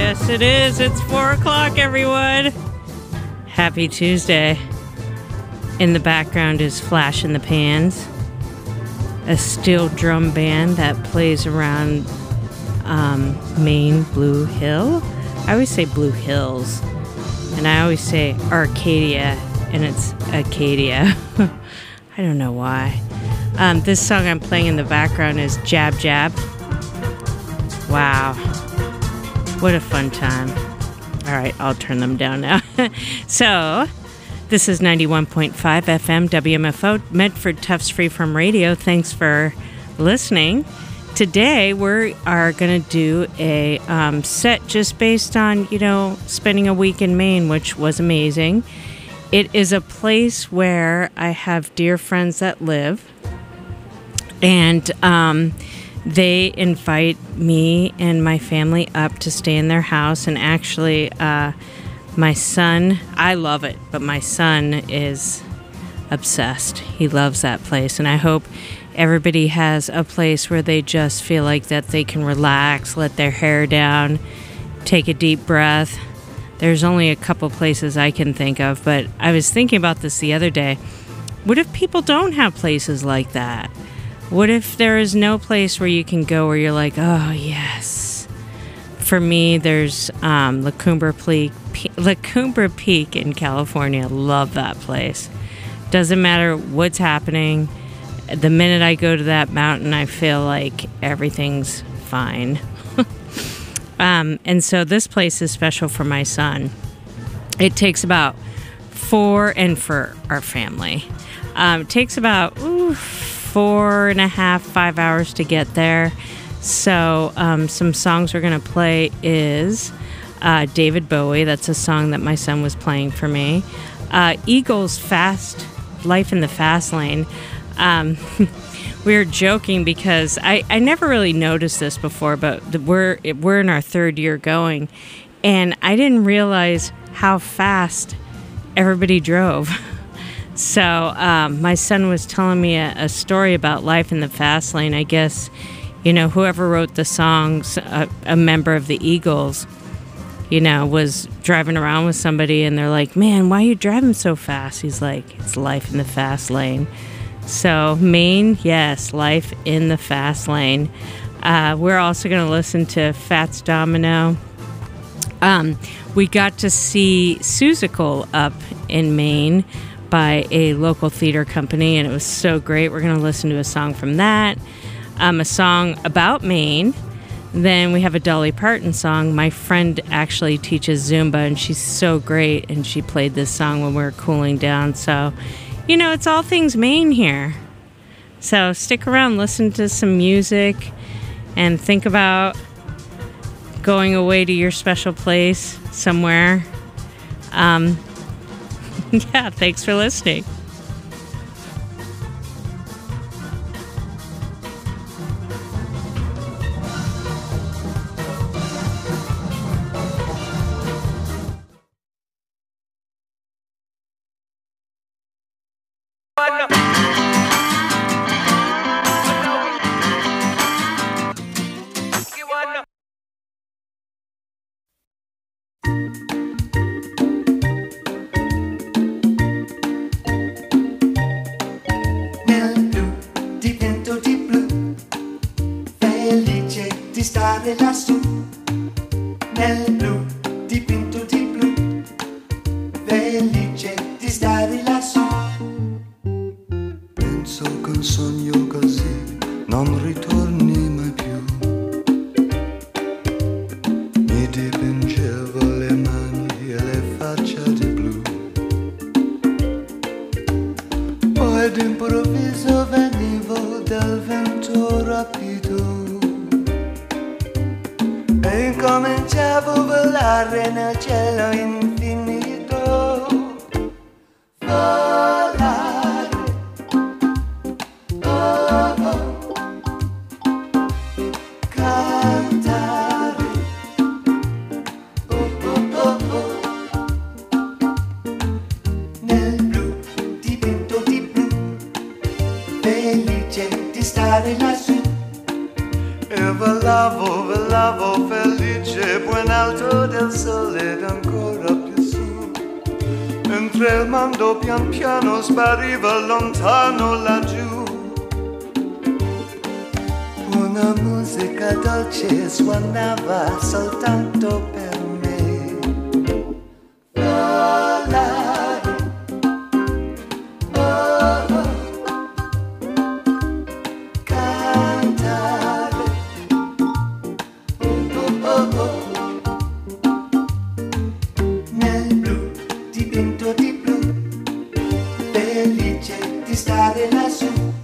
Yes, it is. It's 4 o'clock, everyone. Happy Tuesday. In the background is Flash in the Pans, a steel drum band that plays around Maine, Blue Hill. I always say Blue Hills, and I always say Arcadia, and it's Acadia. I don't know why. This song I'm playing in the background is Jab Jab. Wow. What a fun time. All right, I'll turn them down now. So, this is 91.5 FM WMFO, Medford Tufts Freeform Radio. Thanks for listening. Today, we are going to do a set just based on, spending a week in Maine, which was amazing. It is a place where I have dear friends that live, and they invite me and my family up to stay in their house. And actually, my son, I love it, but my son is obsessed. He loves that place. And I hope everybody has a place where they just feel like that they can relax, let their hair down, take a deep breath. There's only a couple places I can think of, but I was thinking about this the other day. What if people don't have places like that? What if there is no place where you can go where you're like, oh, yes. For me, there's La Cumbre Peak in California. Love that place. Doesn't matter what's happening. The minute I go to that mountain, I feel like everything's fine. And so this place is special for my son. It takes about 4, and for our family. It takes about 4.5, 5 hours to get there. So some songs we're going to play is David Bowie. That's a song that my son was playing for me. Eagles' Life in the Fast Lane. We were joking because I never really noticed this before, but we're in our 3rd year going, and I didn't realize how fast everybody drove. So my son was telling me a story about life in the fast lane. I guess, whoever wrote the songs, a member of the Eagles, was driving around with somebody, and they're like, man, why are you driving so fast? He's like, it's life in the fast lane. So Maine, yes, life in the fast lane. We're also going to listen to Fats Domino. We got to see Seussical up in Maine by a local theater company, and it was so great. We're going to listen to a song from that, a song about Maine. Then we have a Dolly Parton song. My friend actually teaches Zumba, and she's so great, and she played this song when we were cooling down. So, it's all things Maine here. So stick around, listen to some music, and think about going away to your special place somewhere. Yeah, thanks for listening. Stare lassù nel blu, dipinto di blu, felice di stare lassù. Penso che un sogno così non ritorni mai più. Mi dipingevo le mani e le facce di blu, poi d'improvviso venivo dal vento rapido e incominciavo a volare nel cielo infinito. Volare, oh, oh. Cantare, oh, oh, oh, oh. Nel blu, dipinto di blu, felice di stare lassù. E Volavo felice, buon alto del sole ed ancora più su. Mentre il mondo pian piano spariva lontano laggiù. Una musica dolce suonava soltanto per me. Volare, oh, oh. Cantare, oh, oh, oh. Nel blu, dipinto di blu, felice di stare lassù.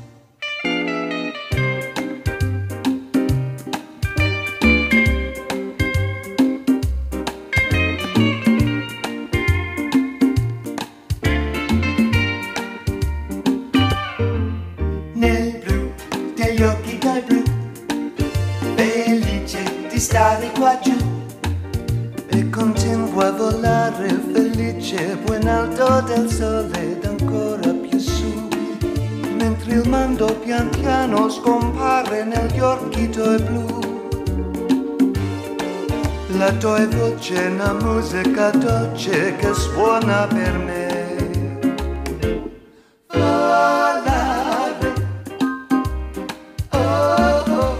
Nel blu degli occhi dal blu, felice di stare qua giù. E continuo a volare felice, buon alto del sole ed ancora più su. Mentre il mondo pian piano scompare negli occhi tuoi blu. La tua voce è una musica dolce che suona per me. Volare, oh, oh.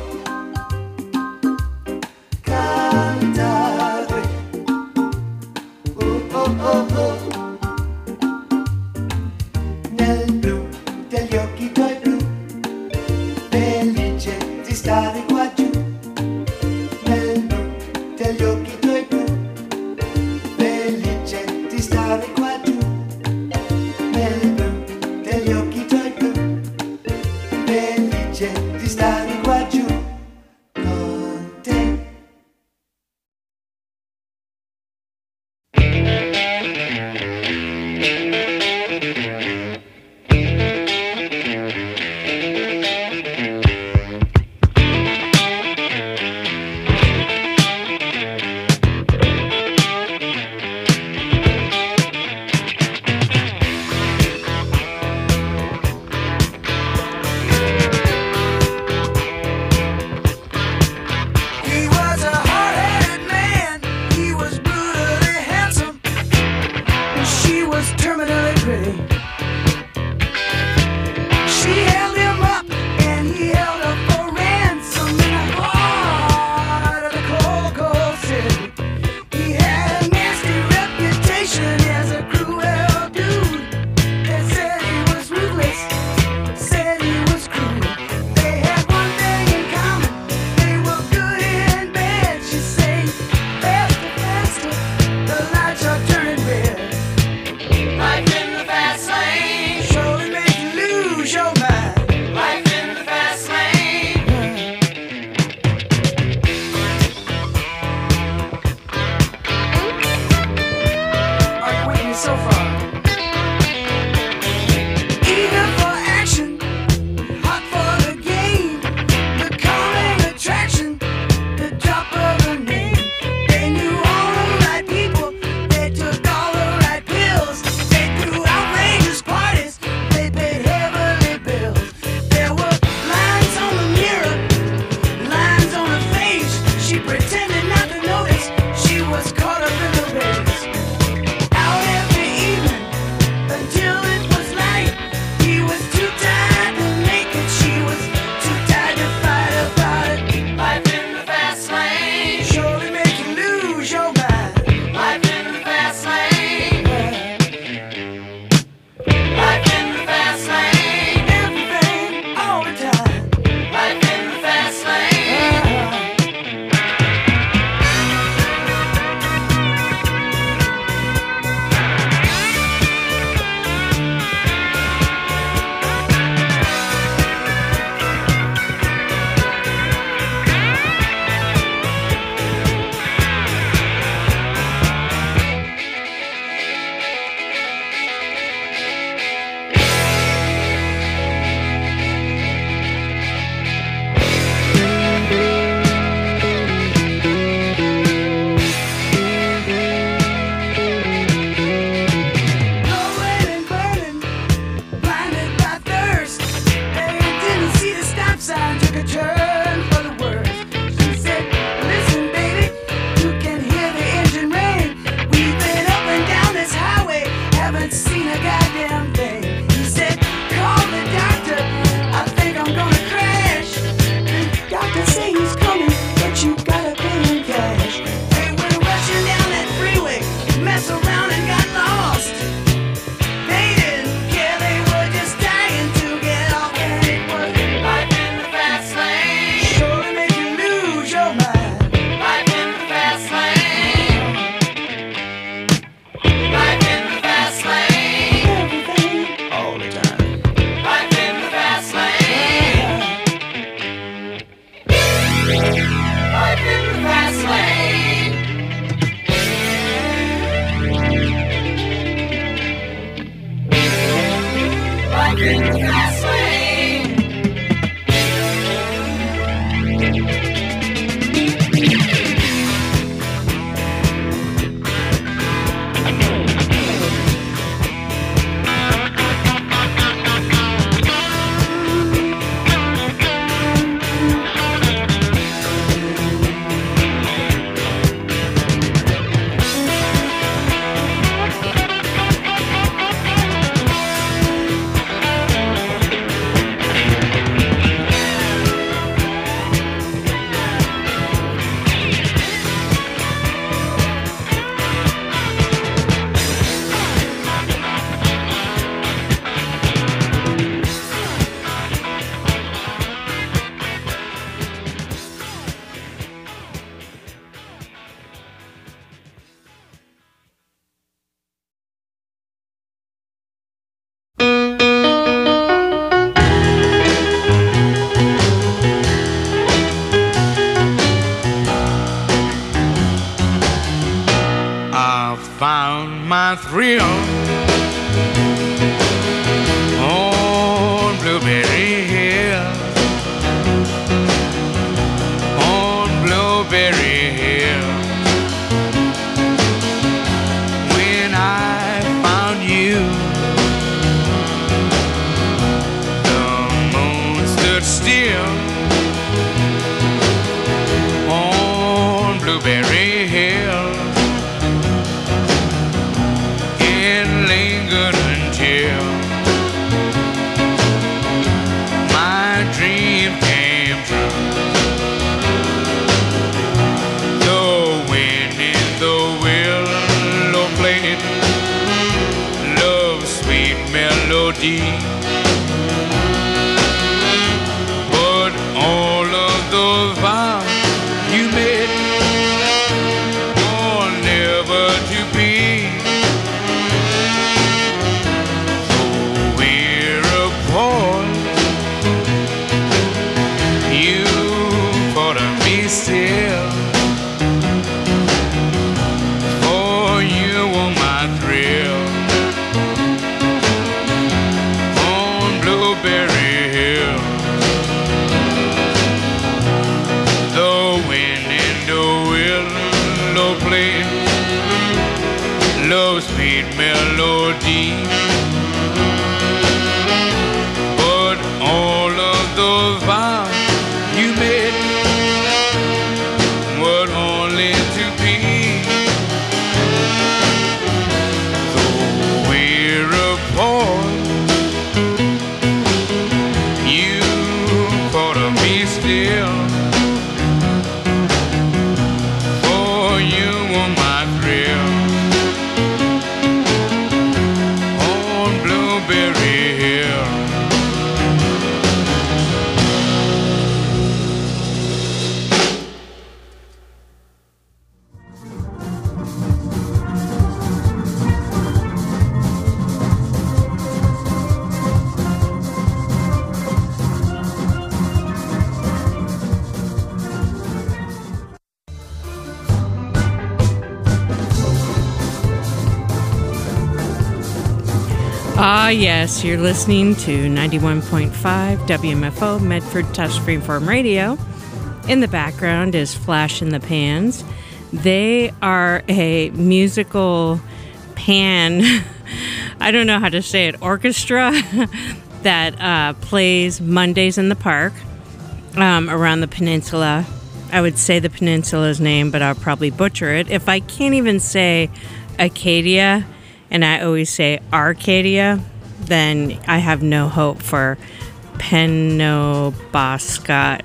Cantare, oh, oh, oh, oh. Nel blu degli occhi tuoi blu, felice di stare qua giù. Nel blu degli occhi tuoi blu, felice di stare qua giù. life in the fast lane. Life in the fast lane. Found my thrill on Blueberry Hill, on Blueberry Hill. When I found you, the moon stood still on Blueberry Hill. Lingered until my dream came true. The wind in the willow played love's sweet melody, but all of those vows you made were never to be. You thought of me still, for you were my thrill on Blueberry Hill. The wind in the willow played love's sweet melody, but all of those vows you made were only to be. Though we're apart, you thought of me still, for you were my thrill on Blueberry Hill. Ah, yes, you're listening to 91.5 WMFO Medford Touch Freeform Radio. In the background is Flash in the Pans. They are a musical pan, I don't know how to say it, orchestra that plays Mondays in the Park around the peninsula. I would say the peninsula's name, but I'll probably butcher it. If I can't even say Acadia, and I always say Arcadia, then I have no hope for Penobscot.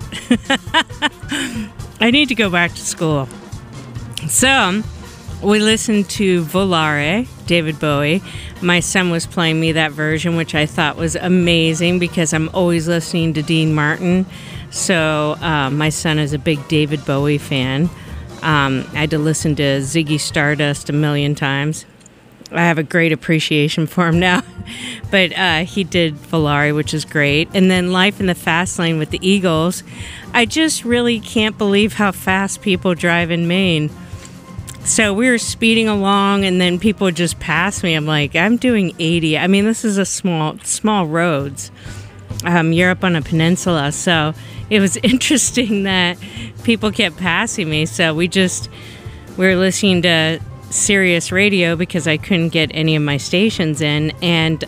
I need to go back to school. So, we listened to Volare, David Bowie. My son was playing me that version, which I thought was amazing because I'm always listening to Dean Martin. So, my son is a big David Bowie fan. I had to listen to Ziggy Stardust a million times. I have a great appreciation for him now. But he did Volare, which is great. And then Life in the Fast Lane with the Eagles. I just really can't believe how fast people drive in Maine. So we were speeding along, and then people would just pass me. I'm like, I'm doing 80. I mean, this is a small roads. You're up on a peninsula, so it was interesting that people kept passing me. So we were listening to Sirius Radio because I couldn't get any of my stations in, and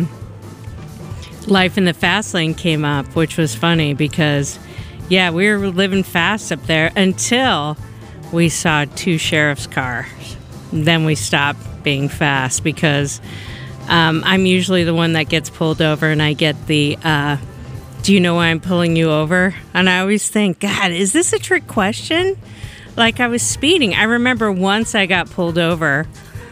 Life in the Fast Lane came up, which was funny because, yeah, we were living fast up there until we saw 2 sheriff's cars. Then we stopped being fast because I'm usually the one that gets pulled over, and I get the, do you know why I'm pulling you over? And I always think, God, is this a trick question? Like, I was speeding. I remember once I got pulled over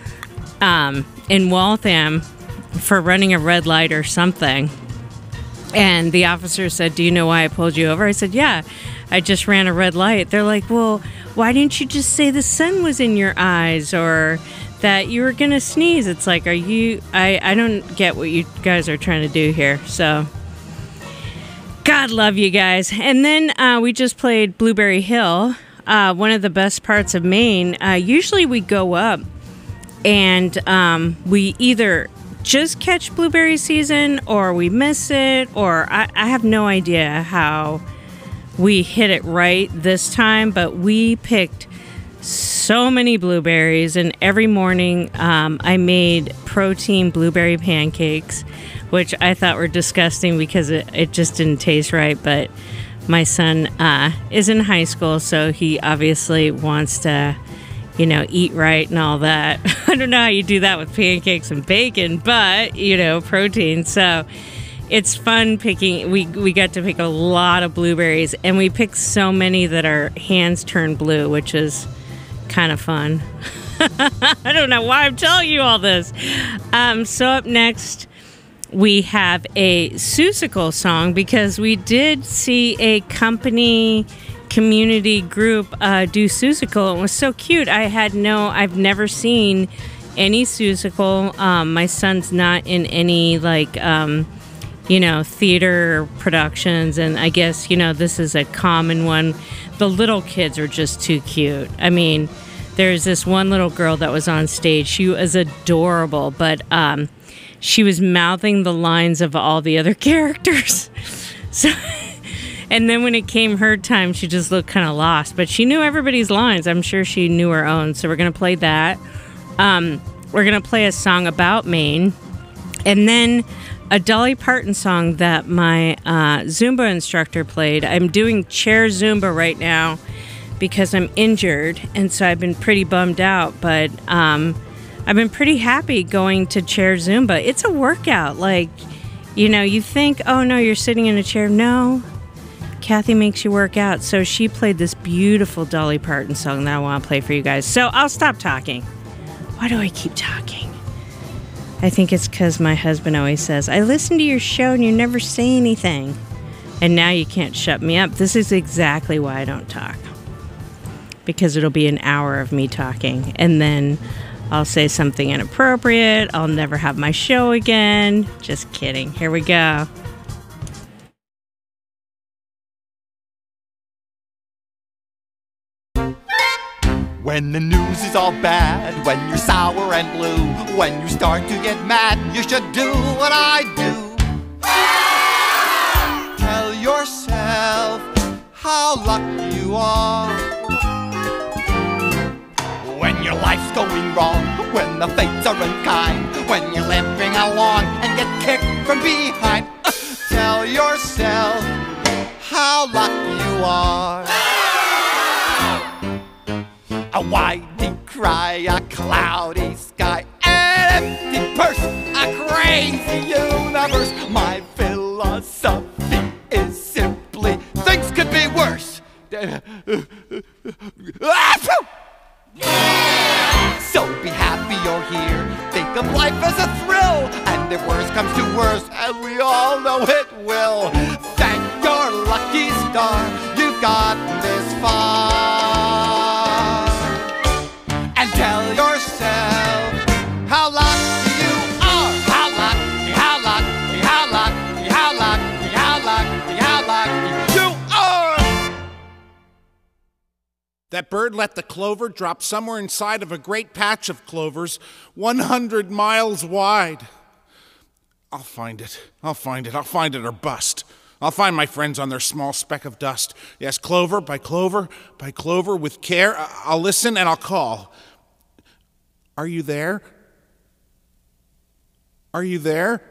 in Waltham for running a red light or something. And the officer said, do you know why I pulled you over? I said, yeah, I just ran a red light. They're like, well, why didn't you just say the sun was in your eyes or that you were going to sneeze? It's like, I don't get what you guys are trying to do here. So, God love you guys. And then we just played Blueberry Hill. One of the best parts of Maine. Usually we go up and we either just catch blueberry season or we miss it, or I have no idea how we hit it right this time, but we picked so many blueberries, and every morning I made protein blueberry pancakes, which I thought were disgusting because it just didn't taste right, but my son is in high school, so he obviously wants to, eat right and all that. I don't know how you do that with pancakes and bacon, but, protein. So it's fun picking. We got to pick a lot of blueberries, and we picked so many that our hands turned blue, which is kind of fun. I don't know why I'm telling you all this. So up next, we have a Seussical song because we did see a community group do Seussical. It was so cute. I've never seen any Seussical. My son's not in any theater productions, and I guess, this is a common one. The little kids are just too cute. I mean, there's this one little girl that was on stage. She was adorable, but she was mouthing the lines of all the other characters. So, and then when it came her time, she just looked kind of lost. But she knew everybody's lines. I'm sure she knew her own. So we're going to play that. We're going to play a song about Maine. And then a Dolly Parton song that my Zumba instructor played. I'm doing chair Zumba right now because I'm injured. And so I've been pretty bummed out. But I've been pretty happy going to chair Zumba. It's a workout. You think, oh, no, you're sitting in a chair. No, Kathy makes you work out. So she played this beautiful Dolly Parton song that I want to play for you guys. So I'll stop talking. Why do I keep talking? I think it's because my husband always says, I listen to your show and you never say anything. And now you can't shut me up. This is exactly why I don't talk. Because it'll be an hour of me talking. And then I'll say something inappropriate. I'll never have my show again. Just kidding. Here we go. When the news is all bad, when you're sour and blue, when you start to get mad, you should do what I do. Tell yourself how lucky you are. When your life's going wrong, when the fates are unkind, when you're limping along and get kicked from behind, tell yourself how lucky you are. A whitey cry, a cloudy sky, an empty purse, a crazy universe. My philosophy is simply things could be worse. So be happy you're here. Think of life as a thrill, and if worse comes to worse, and we all know it will, thank your lucky star you've gotten this far. And tell yourself how That bird let the clover drop somewhere inside of a great patch of clovers 100 miles wide. I'll find it or bust. I'll find my friends on their small speck of dust. Yes, clover by clover by clover with care. I'll listen and I'll call. Are you there? Are you there?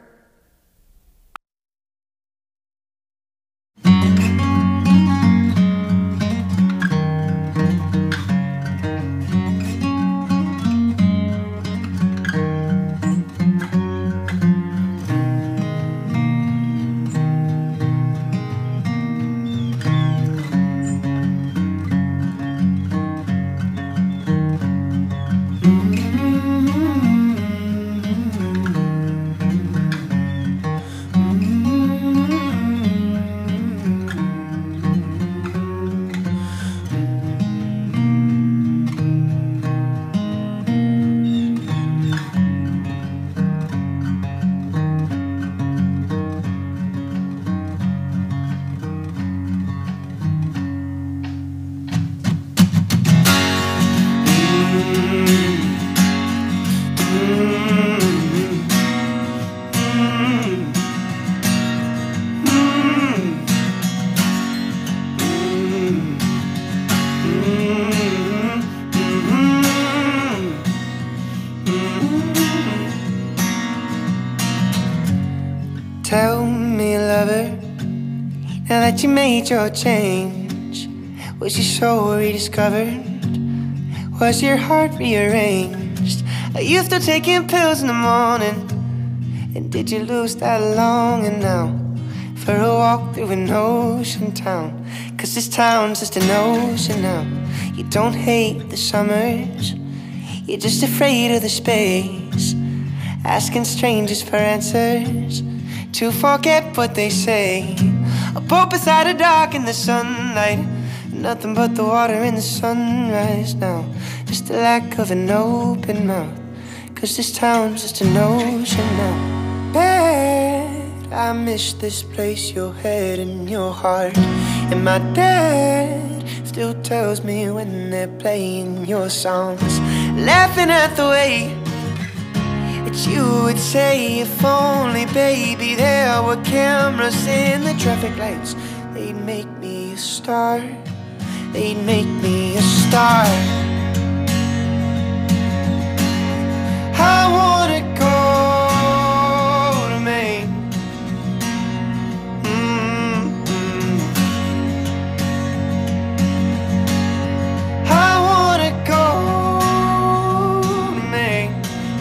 Tell me, lover, now that you made your change, was your soul rediscovered? Was your heart rearranged? Are you still taking pills in the morning? And did you lose that longing now for a walk through an ocean town? 'Cause this town's just an ocean now. You don't hate the summers, you're just afraid of the space, asking strangers for answers to forget what they say. A boat beside a dock in the sunlight, nothing but the water in the sunrise now. Just a lack of an open mouth, 'cause this town's just an ocean now. Bad, I miss this place, your head and your heart. And my dad still tells me when they're playing your songs, laughing at the way that you would say, if only, baby, there were cameras in the traffic lights, they'd make me a star, they'd make me a star. I wanna go to Maine. I wanna go to Maine.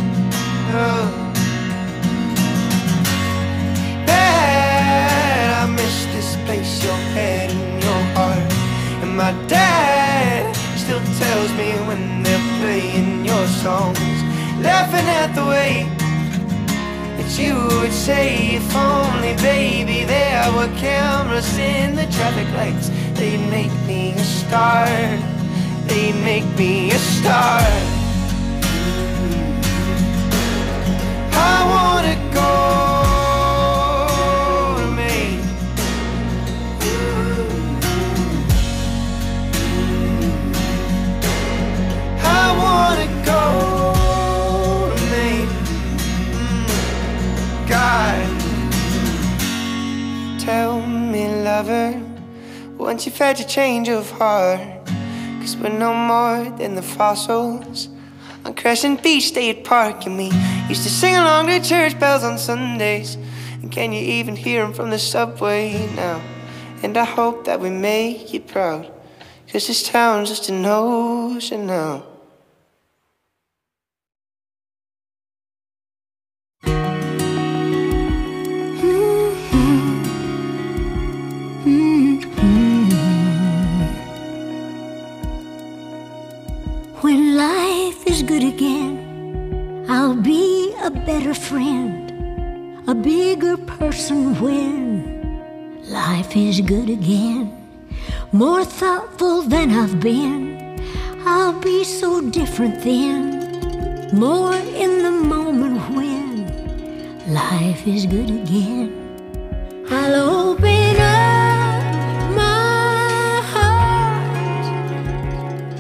Bad, I miss this place, your head and your heart. And my dad still tells me when they're playing your songs, laughing at the way that you would say, if only, baby, there were cameras in the traffic lights, they'd make me a star, they'd make me a star. I wanna go to Maine. I wanna go to Maine. God, tell me, lover, once you've had your change of heart, 'cause we're no more than the fossils on Crescent Beach State Park. And we used to sing along to church bells on Sundays, and can you even hear them from the subway now? And I hope that we make you proud, 'cause this town's just an ocean now. When life is good again, I'll be a better friend, a bigger person when life is good again. More thoughtful than I've been, I'll be so different then. More in the moment when life is good again. I'll open up my heart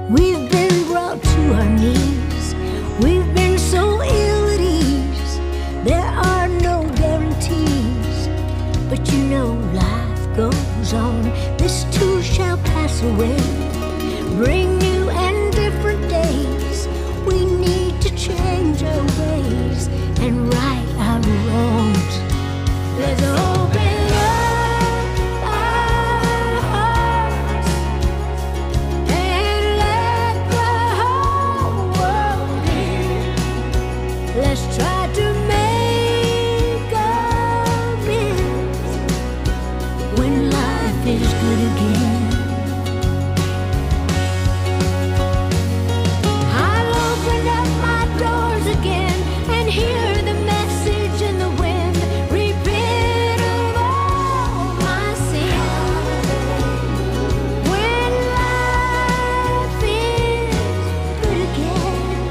We've been brought to our knees. We've been so ill at ease. There are no guarantees, but you know life goes on. This too shall pass away. Bring new and different days. We need to change our ways and right our wrongs. Let's open up our hearts and let the whole world in. Let's try to make amends when life is good again. I'll open up my doors again and hear the message in the wind. Repent of all my sins. When life is good again,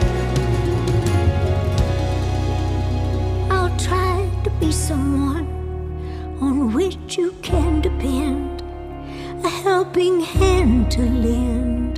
I'll try to be someone on which you can depend, a helping hand to lend.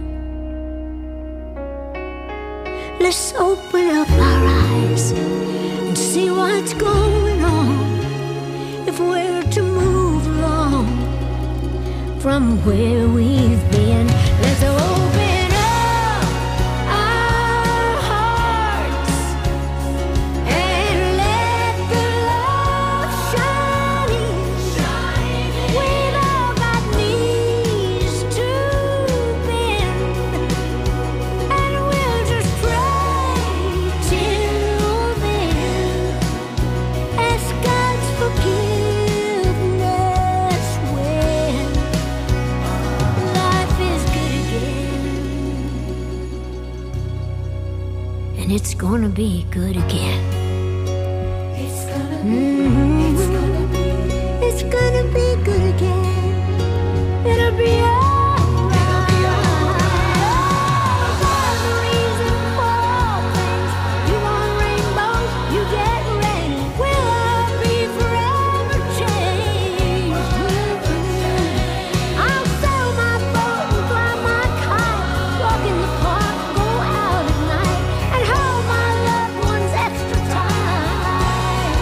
Let's open up our eyes and see what's going on. If we're to move along from where we've been, let's open up our hearts and let the love shine in. We've all got knees to bend, and we'll just pray till then. Ask God's forgiveness when life is good again. And it's gonna be good again. It's gonna be good again. It'll be alright. There's a reason for all things. You want rainbows, you get rain. We'll all be forever changed. I'll sail my boat and fly my kite, walk in the park, go out at night, and hold my loved ones extra tight.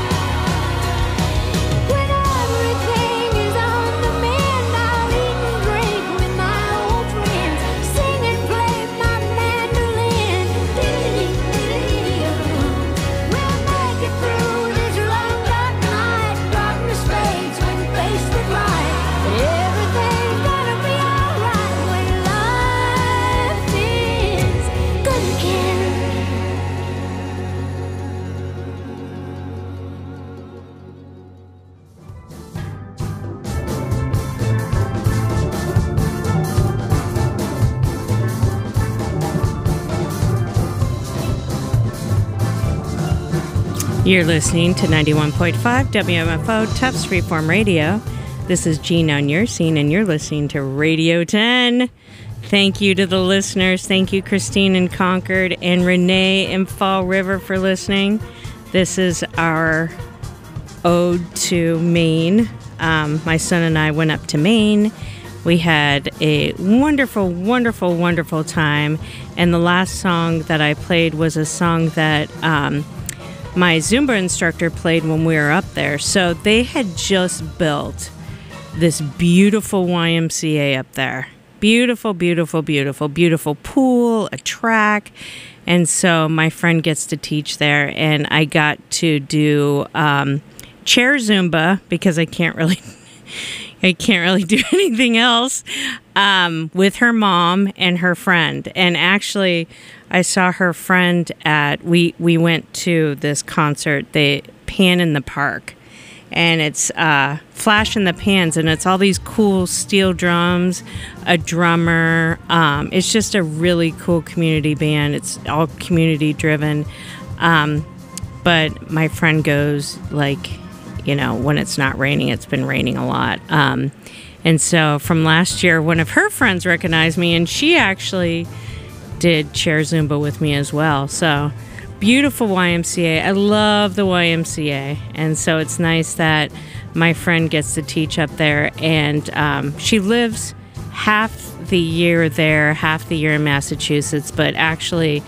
When everything is on the mend, I'll eat and drink with my old friends, sing and play my mandolin. We'll make it through this long dark night. Darkness fades when faced with light. But everything's gonna be alright when life is good again. You're listening to 91.5 WMFO Tufts Freeform Radio. This is Jean on your scene, and you're listening to Radio 10. Thank you to the listeners. Thank you, Christine in Concord and Renee in Fall River for listening. This is our ode to Maine. My son and I went up to Maine. We had a wonderful, wonderful, wonderful time. And the last song that I played was a song that my Zumba instructor played when we were up there. So they had just built this beautiful YMCA up there. Beautiful, beautiful, beautiful, beautiful pool, a track. And so my friend gets to teach there, and I got to do chair Zumba because I can't really do anything else, with her mom and her friend. And actually, I saw her friend at, we went to this concert, the Pan in the Park. And it's Flash in the Pans, and it's all these cool steel drums, a drummer. It's just a really cool community band. It's all community driven. But my friend goes, like, you know, when it's not raining. It's been raining a lot. And so from last year, one of her friends recognized me, and she actually did chair Zumba with me as well. So beautiful YMCA. I love the YMCA. And so it's nice that my friend gets to teach up there. And she lives half the year there, half the year in Massachusetts. But actually,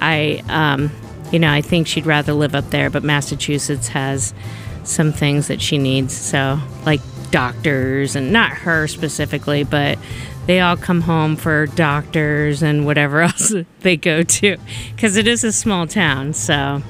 I think she'd rather live up there. But Massachusetts has some things that she needs. So, like doctors, and not her specifically, but they all come home for doctors and whatever else they go to, because it is a small town. So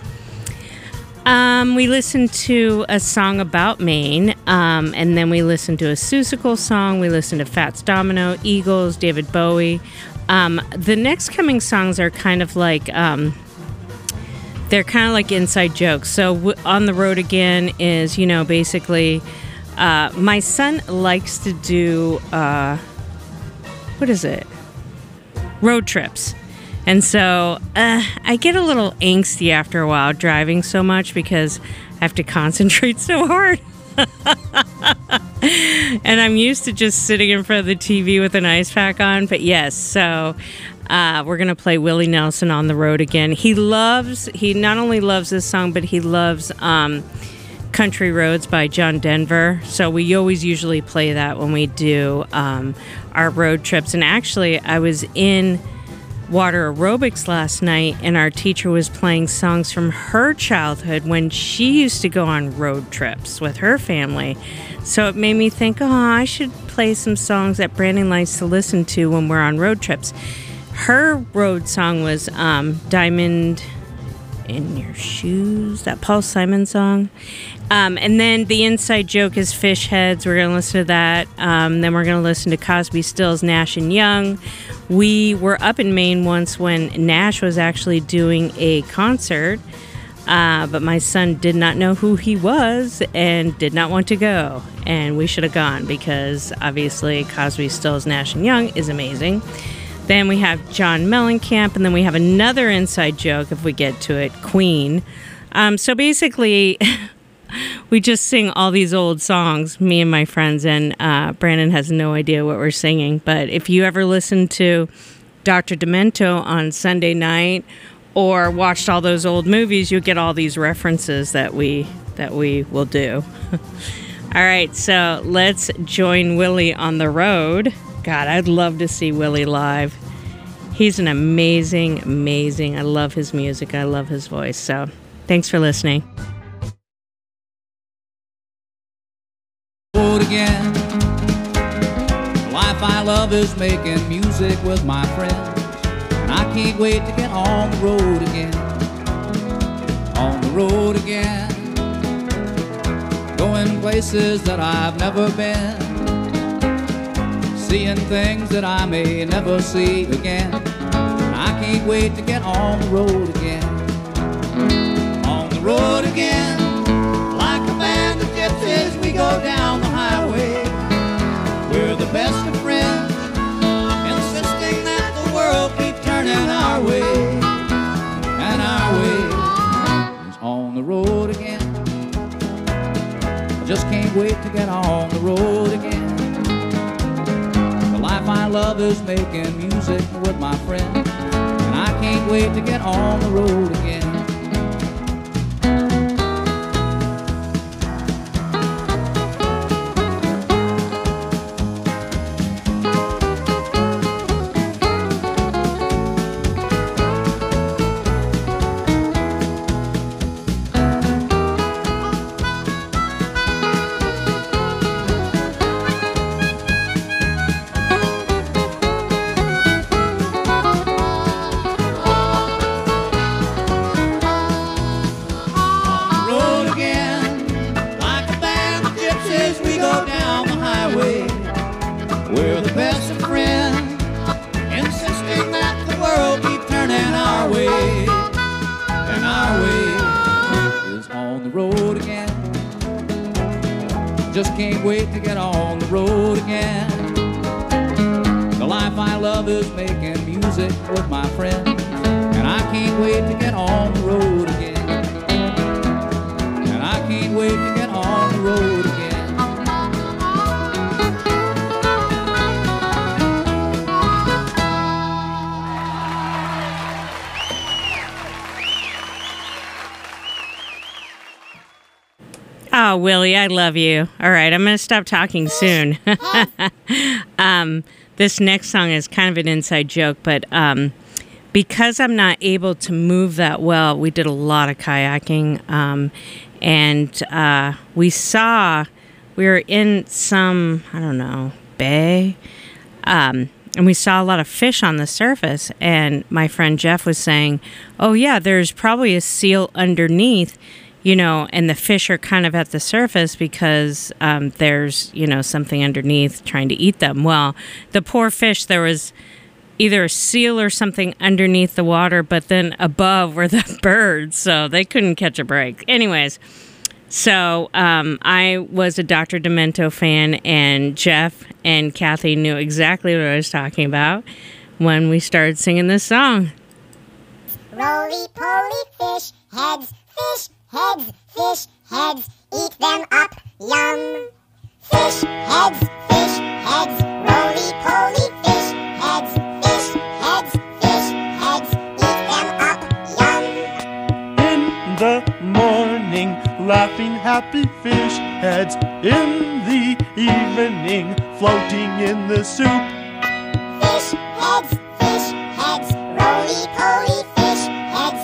we listened to a song about Maine, and then we listened to a Seussical song. We listened to Fats Domino, Eagles, David Bowie. The next coming songs are kind of like they're kind of like inside jokes. So On the Road Again is, basically my son likes to do road trips. And so I get a little angsty after a while driving so much because I have to concentrate so hard. And I'm used to just sitting in front of the TV with an ice pack on. But yes, so we're going to play Willie Nelson, On the Road Again. He not only loves this song, but he loves Country Roads by John Denver. So we always usually play that when we do our road trips. And actually, I was in water aerobics last night, and our teacher was playing songs from her childhood when she used to go on road trips with her family. So it made me think, I should play some songs that Brandon likes to listen to when we're on road trips. Her road song was Diamond in Your Shoes, that Paul Simon song. And then the inside joke is Fish Heads. We're going to listen to that. Then we're going to listen to Cosby Stills' Nash and Young. We were up in Maine once when Nash was actually doing a concert, but my son did not know who he was and did not want to go. And we should have gone because obviously Cosby Stills' Nash and Young is amazing. Then we have John Mellencamp, and then we have another inside joke, if we get to it, Queen. So basically, we just sing all these old songs, me and my friends, and Brandon has no idea what we're singing. But if you ever listened to Dr. Demento on Sunday night or watched all those old movies, you'll get all these references that we will do. All right, so let's join Willie on the road. God, I'd love to see Willie live. He's an amazing, I love his music. I love his voice. So thanks for listening. Again, the life I love is making music with my friends, and I can't wait to get on the road again. On the road again, going places that I've never been, seeing things that I may never see again. And I can't wait to get on the road again. On the road again, like a band of gypsies, we go down the highway. We're the best of friends, insisting that the world keep turning our way. And our way is on the road again. I just can't wait to get on the road again. The life I love is making music with my friends, and I can't wait to get on the road again. We're the best of friends, insisting that the world keep turning our way. And our way is on the road again. Just can't wait to get on the road again. The life I love is making music with my friends, and I can't wait to get on the road again. And I can't wait to get on the road again. Oh, Willie, I love you. All right, I'm going to stop talking soon. this next song is kind of an inside joke, but because I'm not able to move that well, we did a lot of kayaking, and we were in some, I don't know, bay, and we saw a lot of fish on the surface, and my friend Jeff was saying, oh yeah, there's probably a seal underneath, you know, and the fish are kind of at the surface because there's, you know, something underneath trying to eat them. Well, the poor fish, there was either a seal or something underneath the water, but then above were the birds, so they couldn't catch a break. Anyways, so I was a Dr. Demento fan, and Jeff and Kathy knew exactly what I was talking about when we started singing this song. Roly-poly fish heads, eat them up, yum. Fish heads, roly-poly fish heads, eat them up, yum. In the morning, laughing happy fish heads. In the evening, floating in the soup. Fish heads, roly-poly fish heads,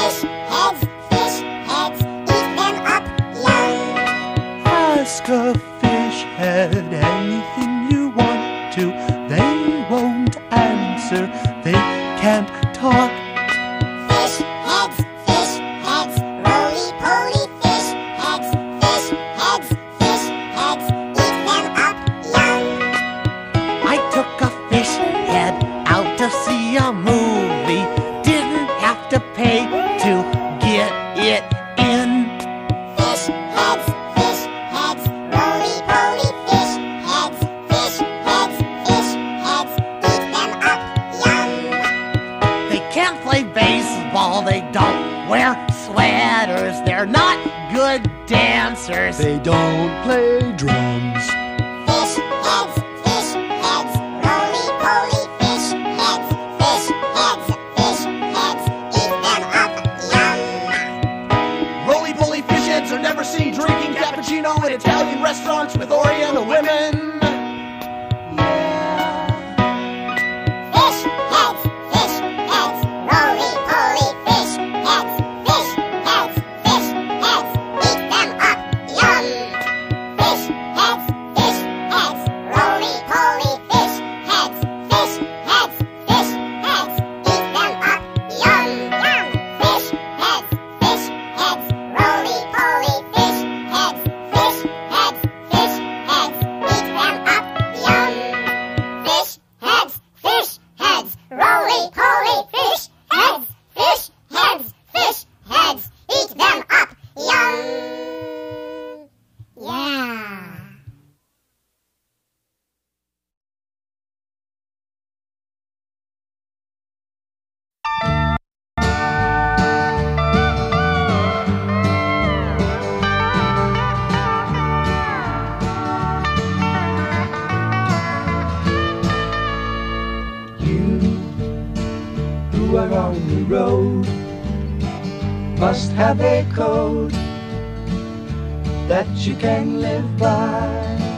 eat them up, yum. Ask a fish head anything you want to. They won't answer, they can't talk. Fish heads, roly-poly fish heads, eat them up, yum. I took a fish head out to see a movie. Didn't have to pay to get it in. Fish heads, roly-poly fish heads, eat them up, yum. They can't play baseball, they don't wear sweaters. They're not good dancers. They don't play drums. Fish heads, roly-poly fish heads, eat them up, yum. Roly-poly fish heads are never seen drinking cappuccino in Italian restaurants with Oriental women. Fish heads, roly-poly fish heads, eat them up, yum. Fish heads, roly-poly fish heads, eat them up, yum. Fish heads, roly-poly fish heads, eat them up, yum. Fish heads, roly-poly fish heads, eat them up, yum. Yeah. Who are on the road must have a code that you can live by,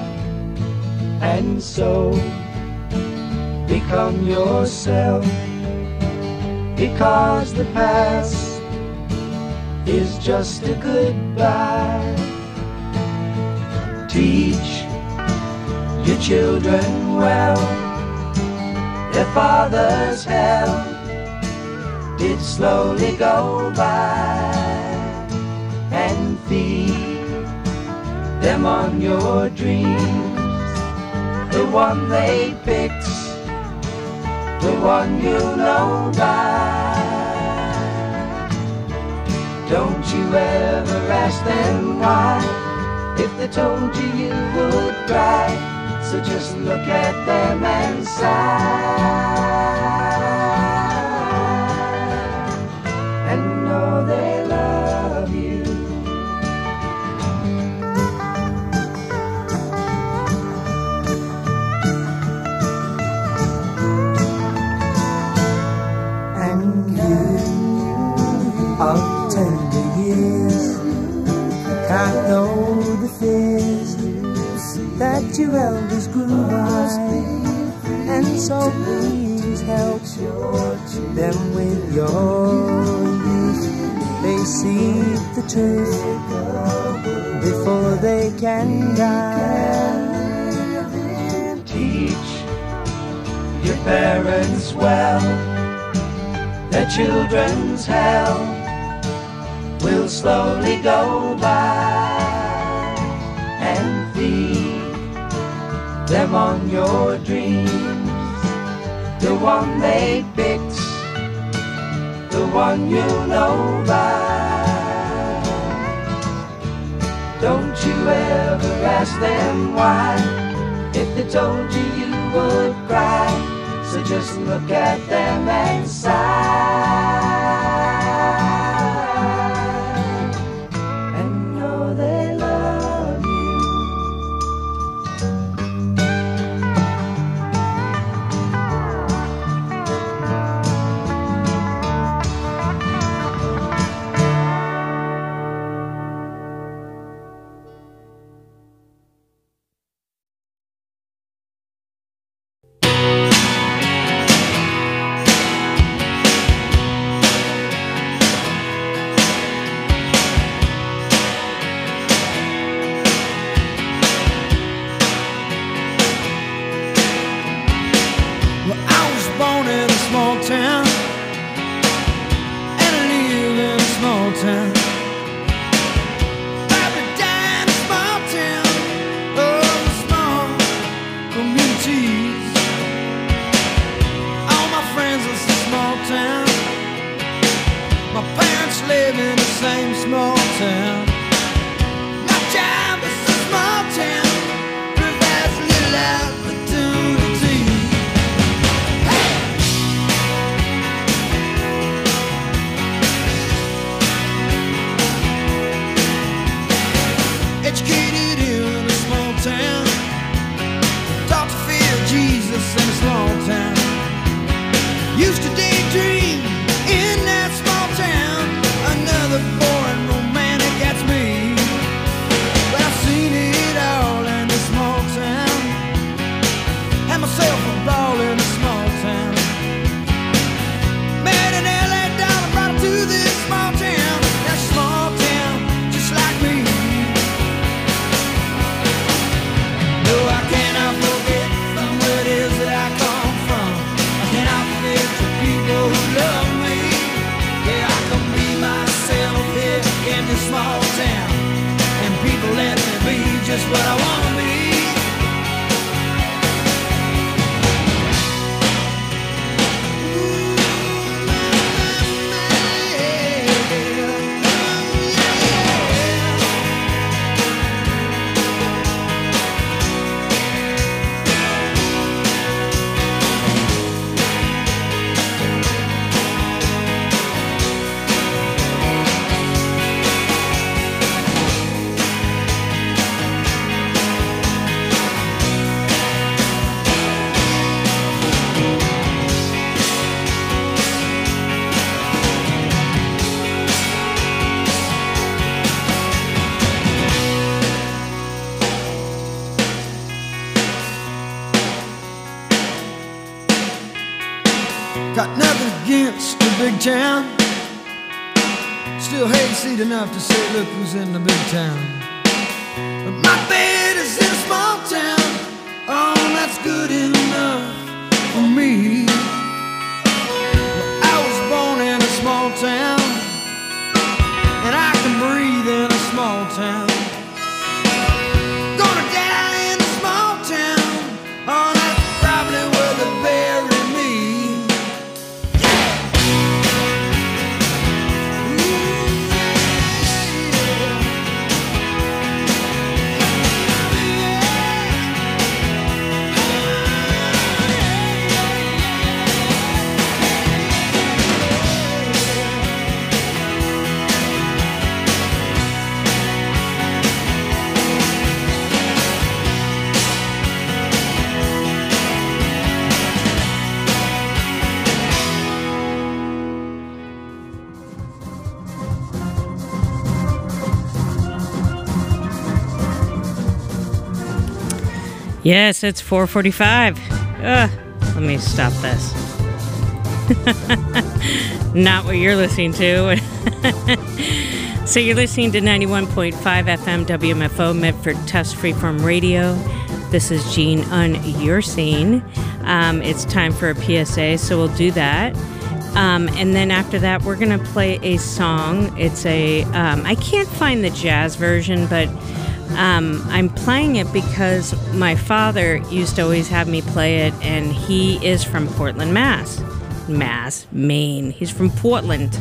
and so become yourself, because the past is just a goodbye. Teach your children well, their father's hell did slowly go by, and feed them on your dreams, the one they picked, the one you know by. Don't you ever ask them why, if they told you you would cry, so just look at them and sigh. And know they love you. And you of tender years can't know the fears that your elders grew by, and always help them with your youth. They seek the truth before they can die. Teach your parents well, their children's hell will slowly go by, and feed them on your dreams, the one they picked, the one you know by. Don't you ever ask them why, if they told you you would cry. So just look at them and sigh, and know they love you. Got nothing against the big town. Still hayseed enough to say, look who's in the big town. But my bed is in a small town. Oh, that's good enough for me. Well, I was born in a small town, and I can breathe in a small town. Gonna die in a small town. Oh, that's probably where they bury me. Yes, it's 4:45. Let me stop this. Not what you're listening to. So you're listening to 91.5 FM WMFO, Medford Tufts Freeform Radio. This is Jean on Your Scene. It's time for a PSA, so we'll do that. And then after that, we're going to play a song. It's a, I can't find the jazz version, but I'm playing it because my father used to always have me play it, and he is from Portland, Maine. He's from Portland.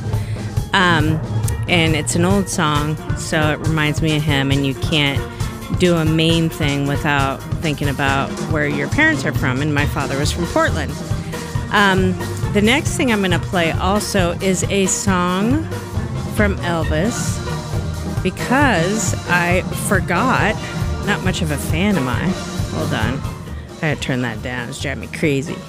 And it's an old song, so it reminds me of him, and you can't do a Maine thing without thinking about where your parents are from, and my father was from Portland. The next thing I'm going to play also is a song from Elvis, because I forgot. Not much of a fan am I. Hold on. I gotta turn that down. It's driving me crazy.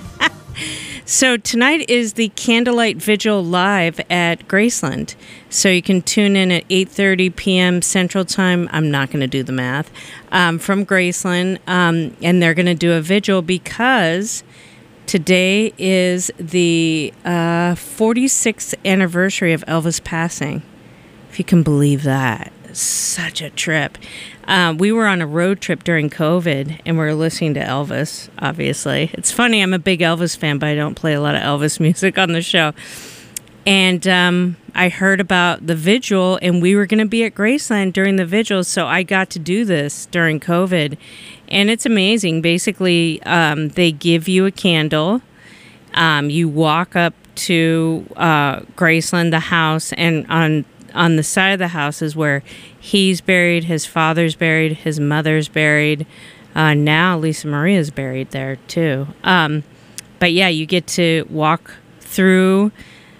So tonight is the Candlelight Vigil live at Graceland. So you can tune in at 8:30 p.m. Central Time. I'm not going to do the math. From Graceland. And they're going to do a vigil because today is the 46th anniversary of Elvis passing. If you can believe that. Such a trip. We were on a road trip during COVID, and we were listening to Elvis, obviously. It's funny, I'm a big Elvis fan, but I don't play a lot of Elvis music on the show. And I heard about the vigil, and we were going to be at Graceland during the vigil, so I got to do this during COVID. And it's amazing. Basically, they give you a candle. You walk up to Graceland, the house, and on the side of the house is where he's buried, his father's buried, his mother's buried. Now Lisa Maria's buried there too. But yeah, you get to walk through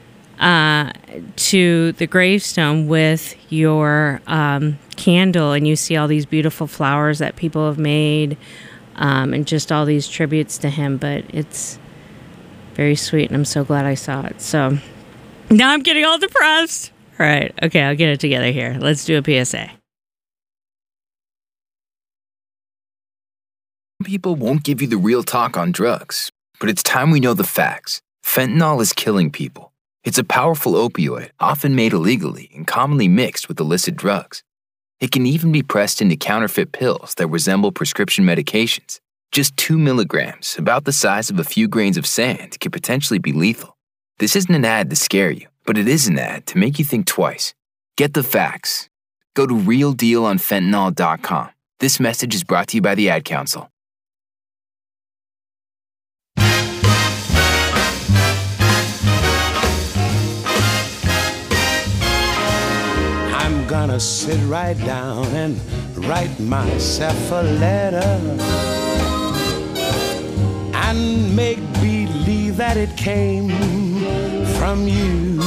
to the gravestone with your candle, and you see all these beautiful flowers that people have made, and just all these tributes to him. But it's very sweet, and I'm so glad I saw it. So now I'm getting all depressed. All right. Okay, I'll get it together here. Let's do a PSA. People won't give you the real talk on drugs, but it's time we know the facts. Fentanyl is killing people. It's a powerful opioid, often made illegally and commonly mixed with illicit drugs. It can even be pressed into counterfeit pills that resemble prescription medications. Just 2 milligrams, about the size of a few grains of sand, can potentially be lethal. This isn't an ad to scare you, but it is an ad to make you think twice. Get the facts. Go to realdealonfentanyl.com. This message is brought to you by the Ad Council. I'm gonna sit right down and write myself a letter and make believe that it came from you.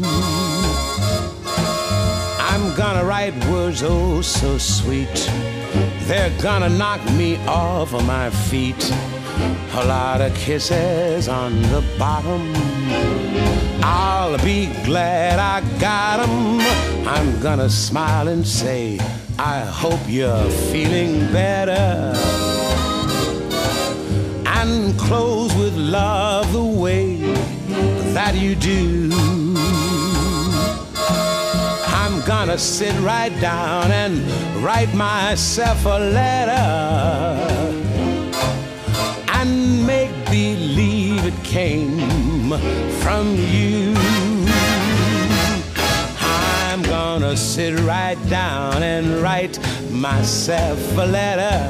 I'm gonna write words oh so sweet, they're gonna knock me off of my feet. A lot of kisses on the bottom, I'll be glad I got 'em. I'm gonna smile and say, I hope you're feeling better, and close with love the way that you do. I'm gonna sit right down and write myself a letter and make believe it came from you. I'm gonna sit right down and write myself a letter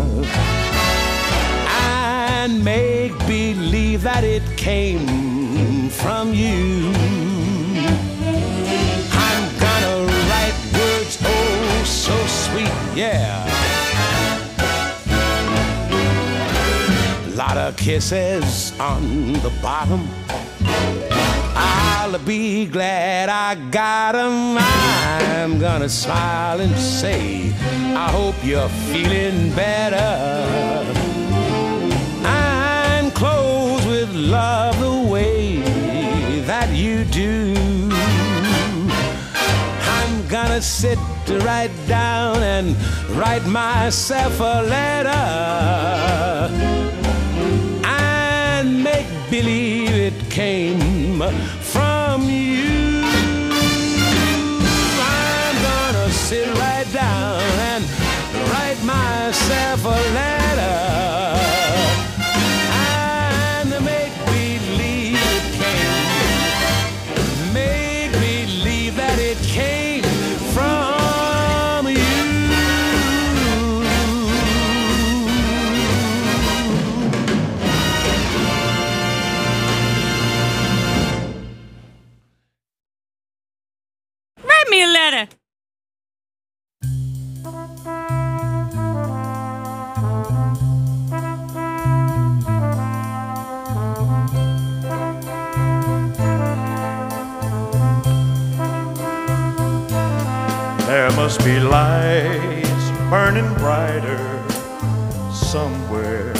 and make believe that it came from you. I'm gonna write words oh so sweet, yeah. Lot of kisses on the bottom, I'll be glad I got 'em. I'm gonna smile and say, I hope you're feeling better, and close with love the way that you do. I'm gonna sit right down and write myself a letter and make believe it came from you. I'm gonna sit right down and write myself a letter and make believe it came. Make believe that it came from you. Write me a letter. There must be lights burning brighter somewhere.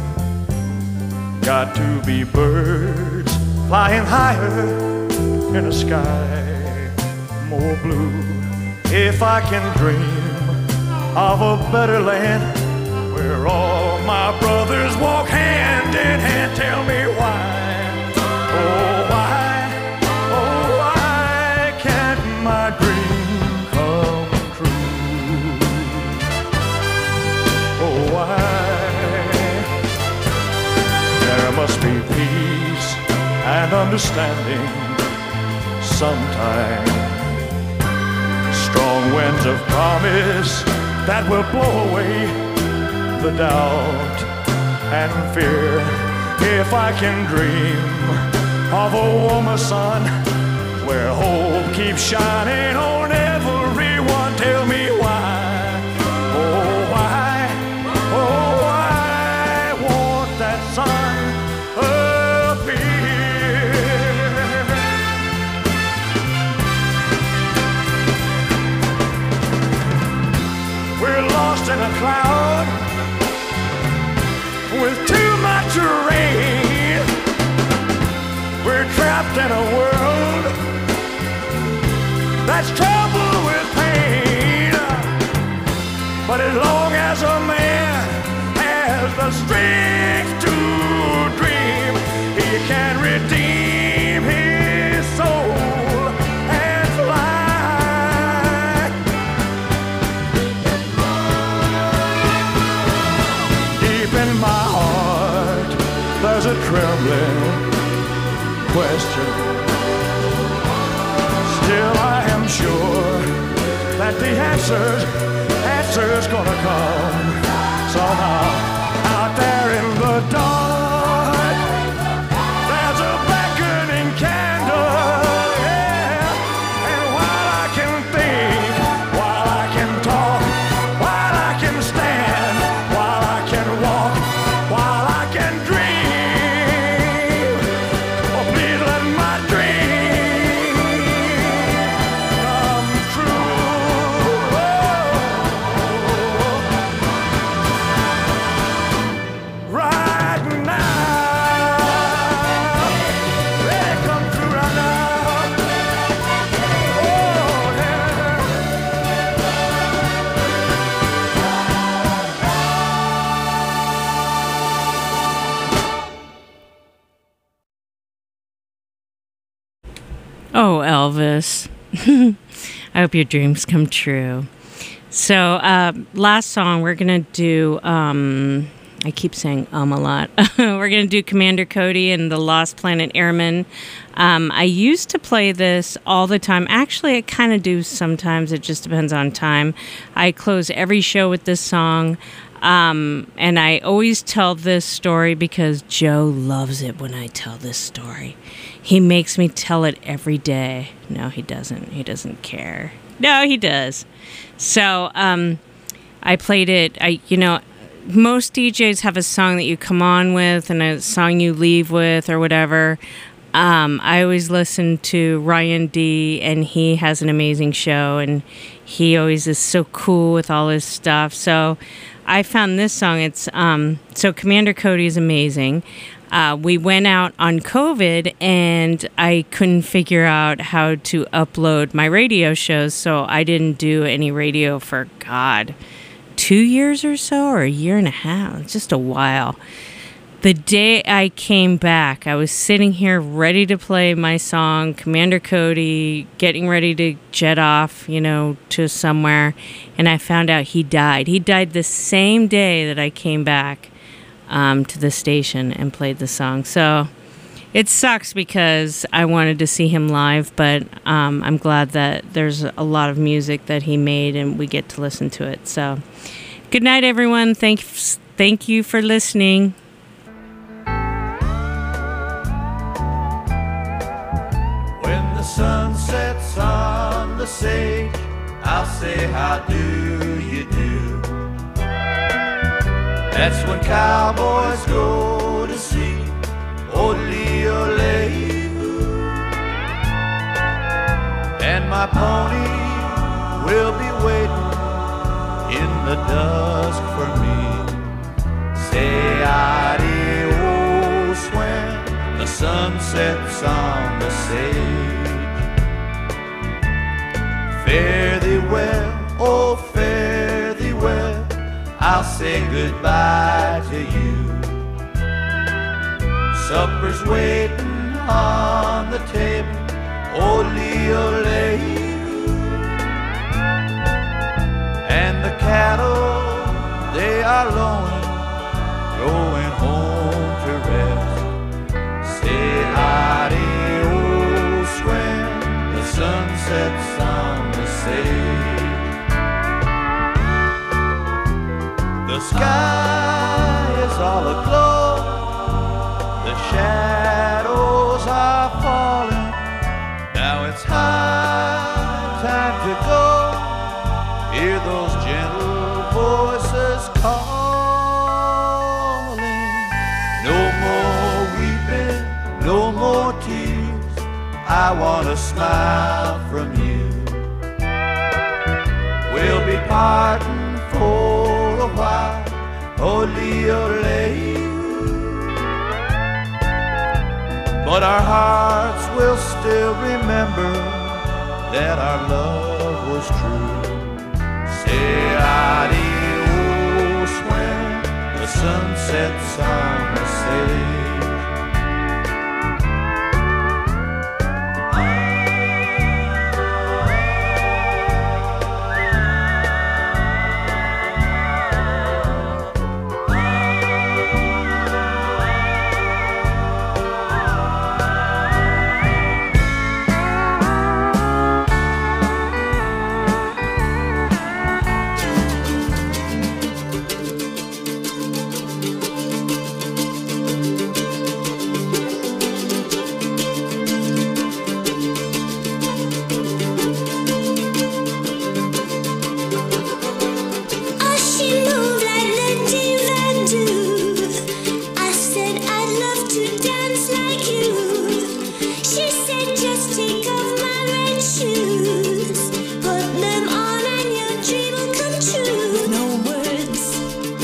Got to be birds flying higher in a sky more blue. If I can dream of a better land where all my brothers walk hand in hand, tell me why, oh why can't my dream come true? Oh why? There must be peace and understanding sometime. Strong winds of promise that will blow away the doubt and fear. If I can dream of a warmer sun where hope keeps shining on everyone, tell me why, oh why won't that sun appear? We're lost in a cloud with too much rain. We're trapped in a world that's troubled with pain. But as long as a man has the strength to dream, he can redeem his soul and fly. Deep in my heart, there's a trembling question. Still I am sure that the answer's gonna come somehow. Out there in the dark, there's a beckoning candle, yeah. And while I can think, while I can talk, while I can stand, while I can walk, while I can dream, oh please let my dream come true. Right now, let it come true right now. Oh yeah. Oh, Elvis. I hope your dreams come true. So, last song, we're going to do, I keep saying a lot. We're going to do Commander Cody and the Lost Planet Airmen. I used to play this all the time. Actually, I kind of do sometimes. It just depends on time. I close every show with this song. And I always tell this story because Joe loves it when I tell this story. He makes me tell it every day. No, he doesn't. He doesn't care. No, he does. So I played it. Most DJs have a song that you come on with and a song you leave with or whatever. I always listen to Ryan D, and he has an amazing show, and he always is so cool with all his stuff. So I found this song. It's so Commander Cody is amazing. We went out on COVID, and I couldn't figure out how to upload my radio shows, so I didn't do any radio for, 2 years or so, or a year and a half. It's just a while. The day I came back, I was sitting here ready to play my song, Commander Cody, getting ready to jet off, to somewhere, and I found out he died. He died the same day that I came back to the station and played the song. So it sucks because I wanted to see him live, but I'm glad that there's a lot of music that he made and we get to listen to it. So good night, everyone. Thank you for listening. Sun sets on the sage, I'll say, how do you do? That's when cowboys go to see Ole Ole. And my pony will be waiting in the dusk for me. Say adios when the sun sets on the sage. Fare thee well, oh fare thee well, I'll say goodbye to you. Supper's waiting on the table, ole ole. And the cattle, they are lowing, going home to rest. Say adios when the sun sets on the sage. The sky is all aglow, the shadows are falling. Now it's high time to go, hear those gentle voices calling. No more weeping, no more tears, I want a smile from you. We'll be parting for a while, ole ole. But our hearts will still remember that our love was true. Say adios when the sun sets on the sage.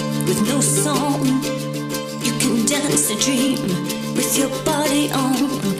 Dream with your body on.